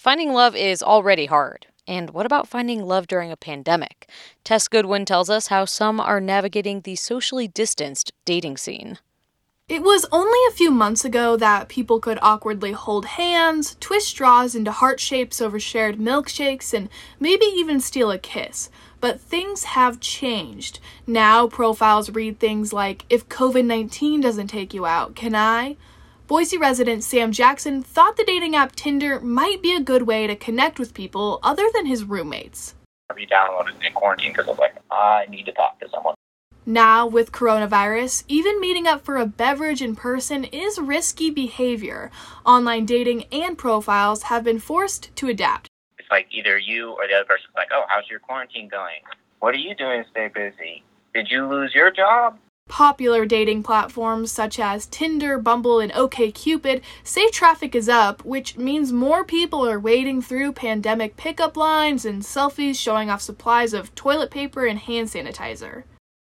finding love is already hard. And what about finding love during a pandemic? Tess Goodwin tells us how some are navigating the socially distanced dating scene. It was only a few months ago that people could awkwardly hold hands, twist straws into heart shapes over shared milkshakes, and maybe even steal a kiss. But things have changed. Now profiles read things like, "If COVID-19 doesn't take you out, can I?" Boise resident Sam Jackson thought the dating app Tinder might be a good way to connect with people other than his roommates. I downloaded it in quarantine because I was like, I need to talk to someone. Now, with coronavirus, even meeting up for a beverage in person is risky behavior. Online dating and profiles have been forced to adapt. It's like either you or the other person's like, oh, how's your quarantine going? What are you doing to stay busy? Did you lose your job? Popular dating platforms such as Tinder, Bumble, and OkCupid say traffic is up, which means more people are wading through pandemic pickup lines and selfies showing off supplies of toilet paper and hand sanitizer.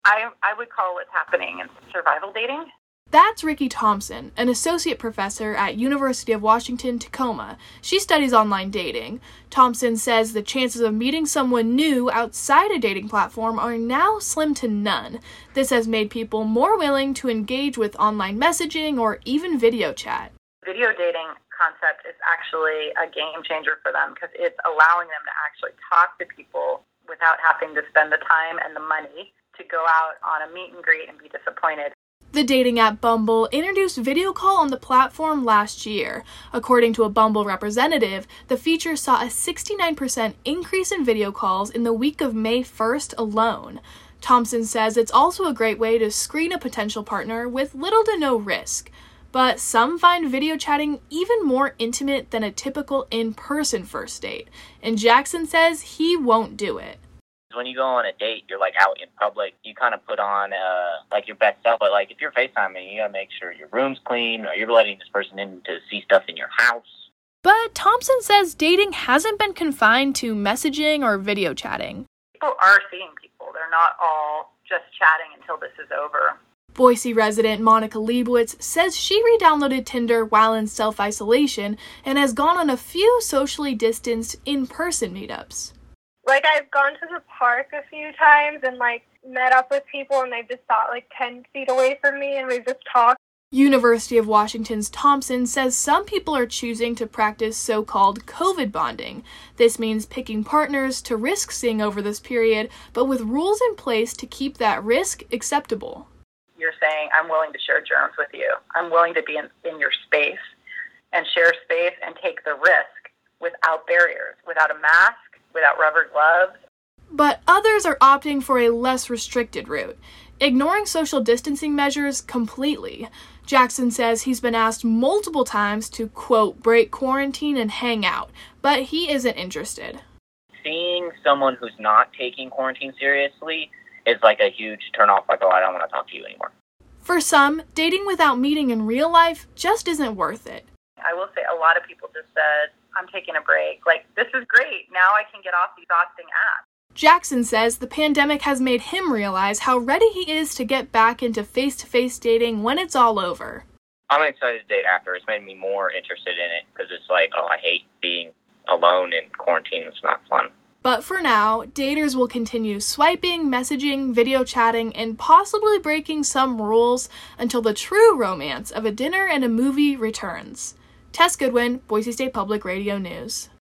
I would call what's happening survival dating. That's Ricky Thompson, an associate professor at University of Washington, Tacoma. She studies online dating. Thompson says the chances of meeting someone new outside a dating platform are now slim to none. This has made people more willing to engage with online messaging or even video chat. Video dating concept is actually a game changer for them because it's allowing them to actually talk to people without having to spend the time and the money to go out on a meet and greet and be disappointed. The dating app Bumble introduced video call on the platform last year. According to a Bumble representative, the feature saw a 69% increase in video calls in the week of May 1st alone. Thompson says it's also a great way to screen a potential partner with little to no risk. But some find video chatting even more intimate than a typical in-person first date, and Jackson says he won't do it. When you go on a date, you're like out in public, you kind of put on like your best self, but like if you're FaceTiming, you gotta make sure your room's clean or you're letting this person in to see stuff in your house. But Thompson says dating hasn't been confined to messaging or video chatting. People are seeing people. They're not all just chatting until this is over. Boise resident Monica Leibowitz says she re-downloaded Tinder while in self-isolation and has gone on a few socially distanced in-person meetups. I've gone to the park a few times and, met up with people and they've just sat, 10 feet away from me and we've just talked. University of Washington's Thompson says some people are choosing to practice so-called COVID bonding. This means picking partners to risk seeing over this period, but with rules in place to keep that risk acceptable. You're saying, I'm willing to share germs with you. I'm willing to be in your space and share space and take the risk without barriers, without a mask, without rubber gloves. But others are opting for a less restricted route, ignoring social distancing measures completely. Jackson says he's been asked multiple times to, quote, break quarantine and hang out, but he isn't interested. Seeing someone who's not taking quarantine seriously is like a huge turnoff, like, oh, I don't want to talk to you anymore. For some, dating without meeting in real life just isn't worth it. I will say a lot of people just said, I'm taking a break. This is great. Now I can get off these exhausting apps. Jackson says the pandemic has made him realize how ready he is to get back into face-to-face dating when it's all over. I'm excited to date after. It's made me more interested in it because it's like, oh, I hate being alone in quarantine. It's not fun. But for now, daters will continue swiping, messaging, video chatting, and possibly breaking some rules until the true romance of a dinner and a movie returns. Tess Goodwin, Boise State Public Radio News.